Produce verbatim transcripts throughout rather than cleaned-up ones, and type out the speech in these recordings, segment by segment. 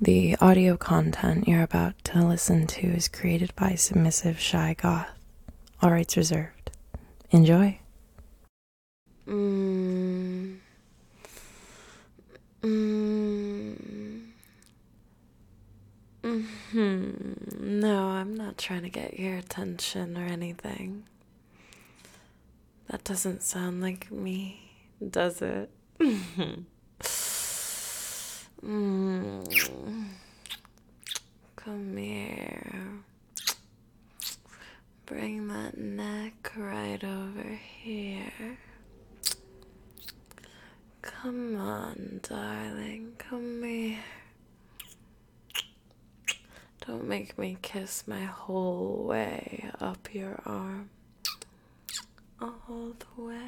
The audio content you're about to listen to is created by Submissive Shy Goth. All rights reserved. Enjoy. Mm. Mm. Mm-hmm. No, I'm not trying to get your attention or anything. That doesn't sound like me, does it? mm. Come here. Bring that neck right over here. Come on, darling. Come here. Don't make me kiss my whole way up your arm. All the way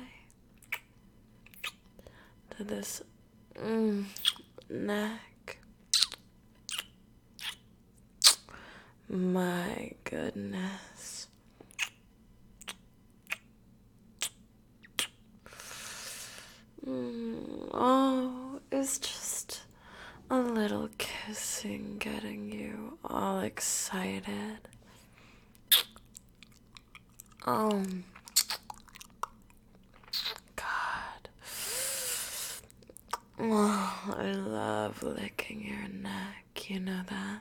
to this mm, neck. My goodness. Mm, oh, it's just a little kissing getting you all excited. Oh, God. Oh, I love licking your neck, you know that?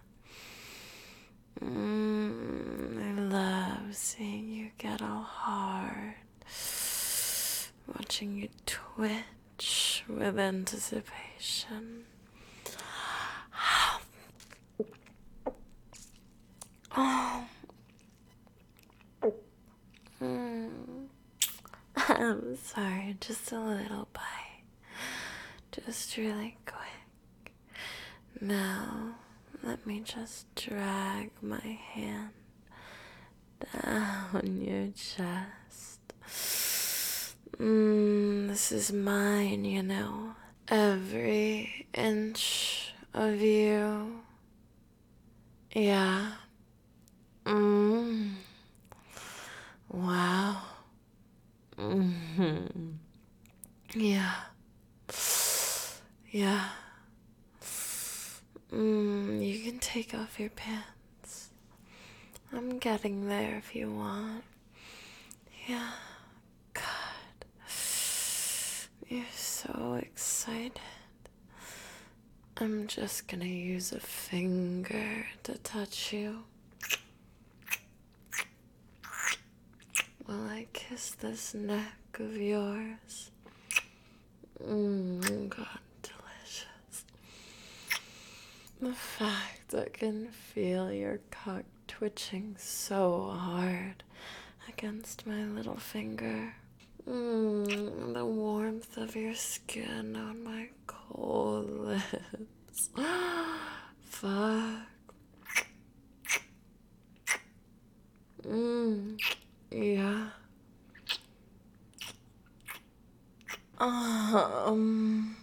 Mm, I love seeing you get all hard, watching you twitch with anticipation. Oh, mm. I'm sorry, just a little bite, just really quick. Now, let me just drag my hand down your chest. Mm, this is mine, you know. Every inch of you. Yeah. Mm. Wow. Mm-hmm. Yeah. Yeah. Mm, you can take off your pants. I'm getting there if you want. Yeah. God. You're so excited. I'm just gonna use a finger to touch you while I kiss this neck of yours. Mmm, God, delicious. The fact I can feel your cock twitching so hard against my little finger. Mmm, the warmth of your skin on my cold lips. Fuck. Mmm, yeah. Um,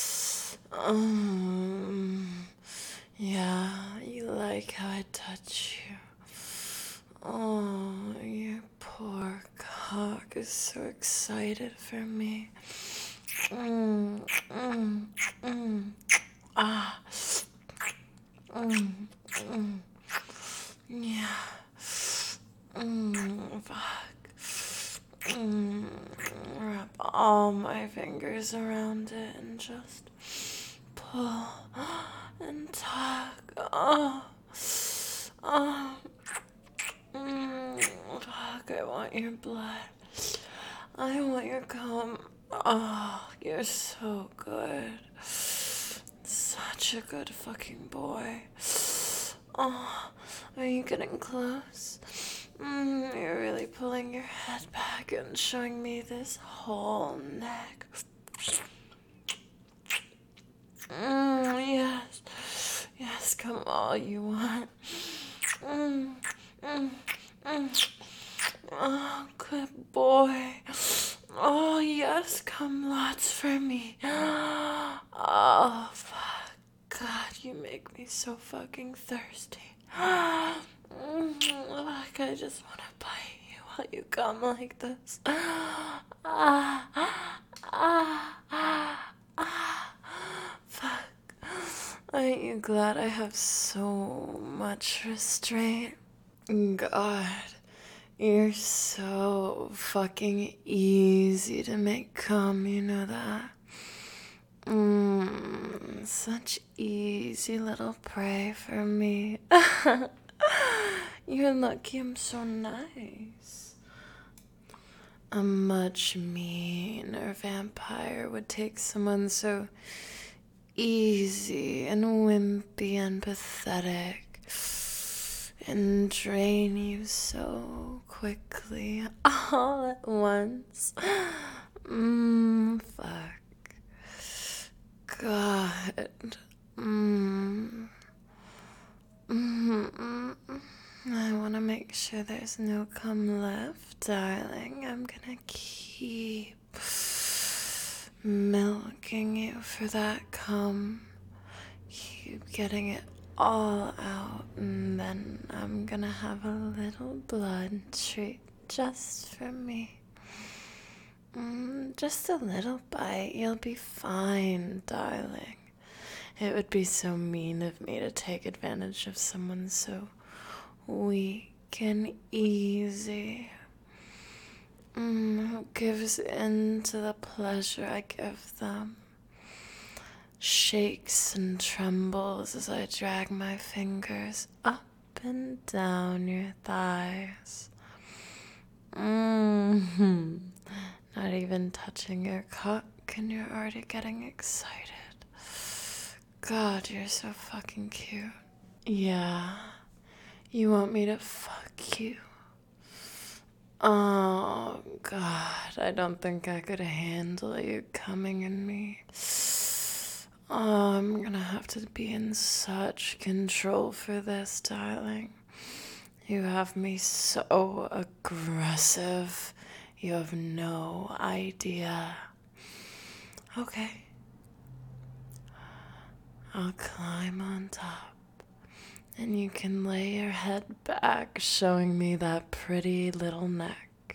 um, yeah, you like how I touch you. Oh, your poor cock is so excited for me. Mm, mm, mm. Ah. Mm, mm. Yeah. Mm, fuck. Mm, wrap all my fingers around it and just pull and tug. Oh. Oh. Mm, fuck, I want your blood. I want your cum. Oh, you're so good. Such a good fucking boy. Oh, are you getting close? Mm, you're really pulling your head back and showing me this whole neck. Mm, yes. Yes, come all you want. Mm, mm, mm. Oh, good boy. Oh, yes, come lots for me. Oh, fuck. God, you make me so fucking thirsty. Mm, like, I just want to bite you while you come like this. Ah, ah, ah, ah, ah. Fuck. Aren't you glad I have so much restraint? God, you're so fucking easy to make come, you know that? Mmm, such easy little prey for me. You're lucky I'm so nice. A much meaner vampire would take someone so easy and wimpy and pathetic and drain you so quickly all at once. Mmm, fuck. God. Mmm. Mm-hmm. I want to make sure there's no cum left, darling. I'm gonna keep milking you for that cum. Keep getting it all out, and then I'm gonna have a little blood treat just for me. Mm, just a little bite. You'll be fine, darling. It would be so mean of me to take advantage of someone so weak and easy. Mm, who gives in to the pleasure I give them. Shakes and trembles as I drag my fingers up and down your thighs. Mm-hmm. Not even touching your cock and you're already getting excited. God, you're so fucking cute. Yeah, you want me to fuck you? Oh, God, I don't think I could handle you coming in me. Oh, I'm gonna have to be in such control for this, darling. You have me so aggressive. You have no idea. Okay. I'll climb on top, and you can lay your head back, showing me that pretty little neck.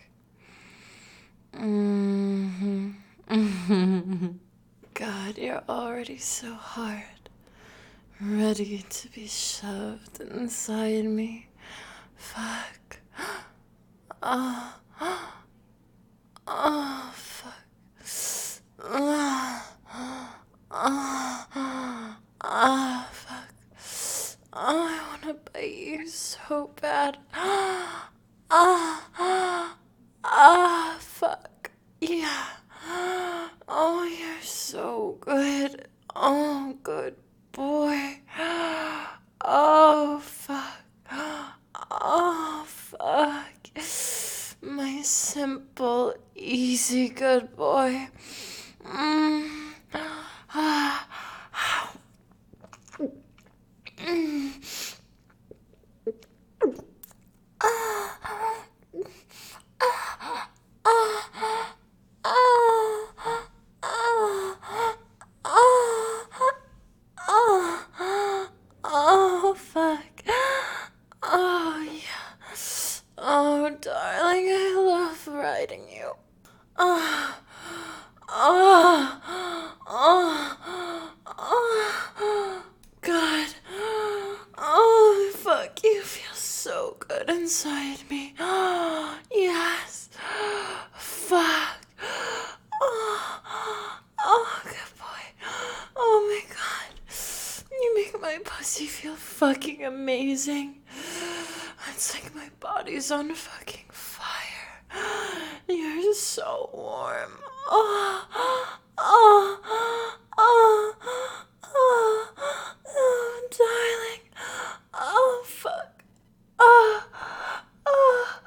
Mm-hmm. Mm-hmm. God, you're already so hard, ready to be shoved inside me. Fuck. Oh, oh, fuck. Oh, oh, oh, fuck. Oh, I wanna bite you so bad. Oh, oh, oh, fuck. Yeah. Oh, you're so good. Oh, good boy. Oh, fuck. Oh, fuck. My simple, easy good boy. Mm. Oh, fuck. Oh, yeah. Oh, darling, I love riding you. Oh, oh, oh, oh, God. Oh, fuck, you feel so good inside me. Oh, yes. Fuck. Oh, oh, good boy. Oh, my God. You make my pussy feel fucking amazing. It's like my body's on fucking fire. You're so warm. Oh, oh, oh, oh, oh, darling. Oh, fuck. Oh, oh,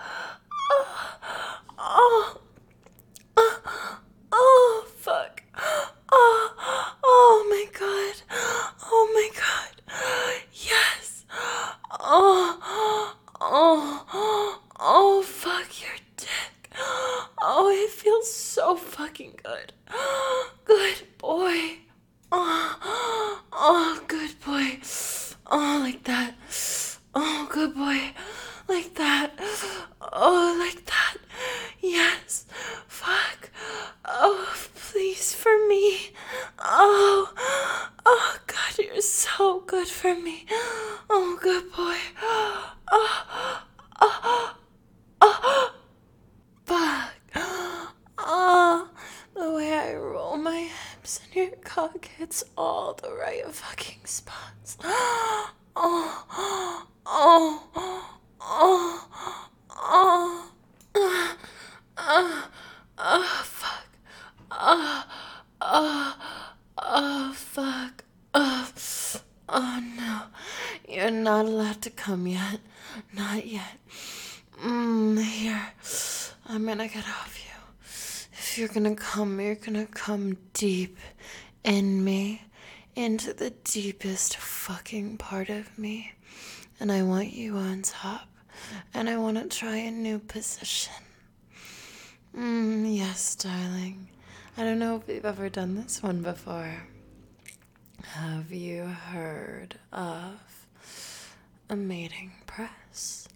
oh, oh, oh, fuck. Oh, oh my God. Oh my God. Yes. Oh, oh, oh, fuck your dick. Oh, it feels so fucking good. Good boy. Oh, oh, good boy. Oh, like that. Oh, good boy. Like that. Oh, like that. Yes. Fuck. Oh, please, for me. Oh, oh, God, you're so good for me. Oh, good boy. Oh, oh, oh, fuck. Oh, the way I roll my hips and your cock hits all the right fucking spots. Oh, oh, oh, oh, oh, oh, oh, fuck. Oh, oh, oh, fuck. Oh, oh no. You're not allowed to come yet. Not yet. Mm, here. I'm gonna get off you. If you're gonna come, you're gonna come deep in me. Into the deepest fucking part of me. And I want you on top. And I want to try a new position. Mm, yes, darling. I don't know if you've ever done this one before. Have you heard of a mating press?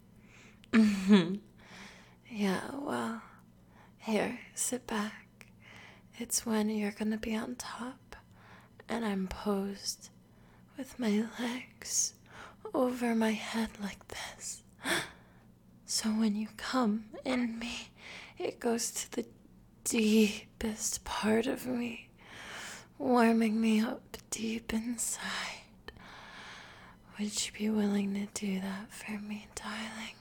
Yeah, well, here, sit back. It's when you're gonna be on top, and I'm posed with my legs over my head like this. So when you come in me, it goes to the deepest part of me, warming me up deep inside. Would you be willing to do that for me, darling?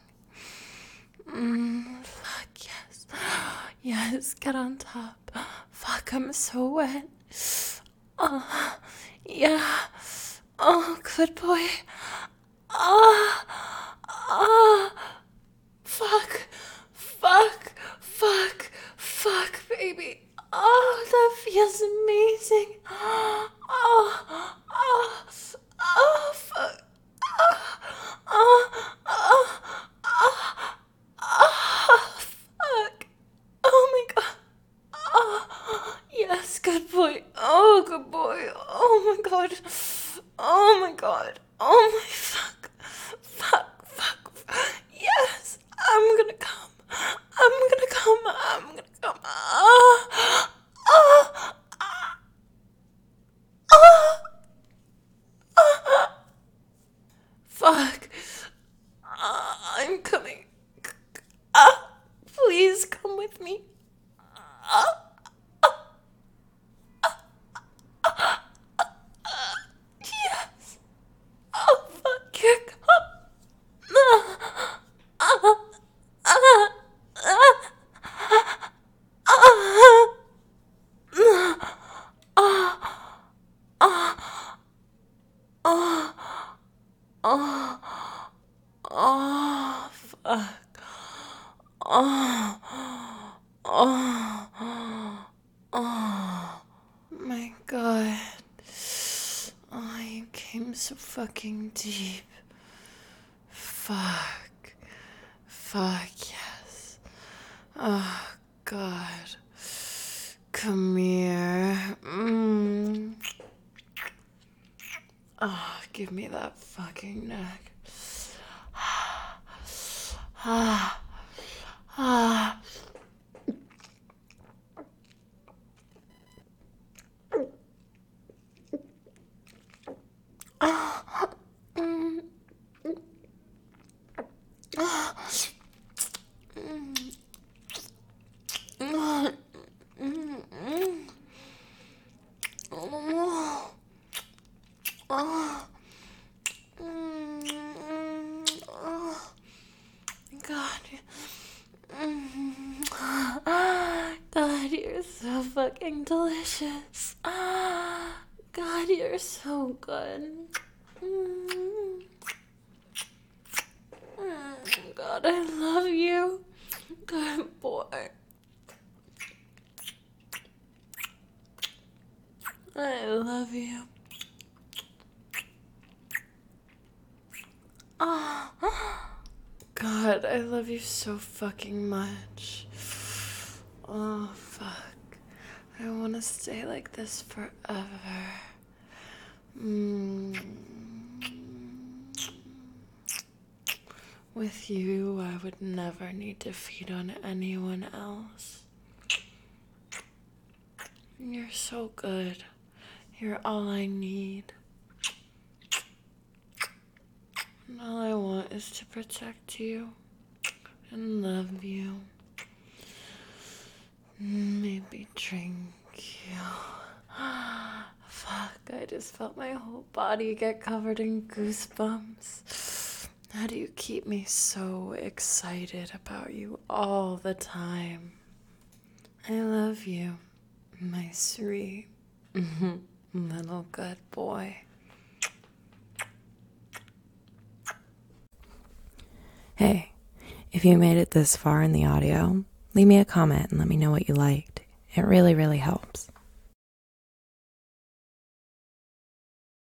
Mmm, fuck yes. Yes, get on top. Fuck, I'm so wet. Oh, yeah. Oh, good boy. Ah, ah. Fuck, fuck, fuck, fuck, baby. Oh, that feels amazing. Oh, oh, oh, fuck. Oh, oh, oh, oh, oh, fuck. Oh my god. Oh, yes, good boy. Oh, good boy. Oh my god. Oh my god. Oh my fuck. Fuck, fuck, fuck. Yes, I'm gonna come. I'm gonna come. I'm gonna come. Ah, ah, ah, ah, ah. Fuck. Ah, I'm coming. Ah, please come with me. Ah. Yes. Oh, fuck your cup. Ah, ah, ah, ah, ah, ah, oh, fuck. Oh, oh, oh, my God. Oh, you came so fucking deep. Fuck. Fuck, yes. Oh, God. Come here. Mm. Oh, give me that fucking neck. Ah. Ah. God. God, you're so fucking delicious. God, you're so good. God, I love you. Good boy. I love you. Oh, God, I love you so fucking much. Oh, fuck. I want to stay like this forever. Mm. With you, I would never need to feed on anyone else. You're so good. You're all I need. And all I want is to protect you and love you. Maybe drink you. Fuck, I just felt my whole body get covered in goosebumps. How do you keep me so excited about you all the time? I love you, my sweet little good boy. Hey, if you made it this far in the audio, leave me a comment and let me know what you liked. It really, really helps.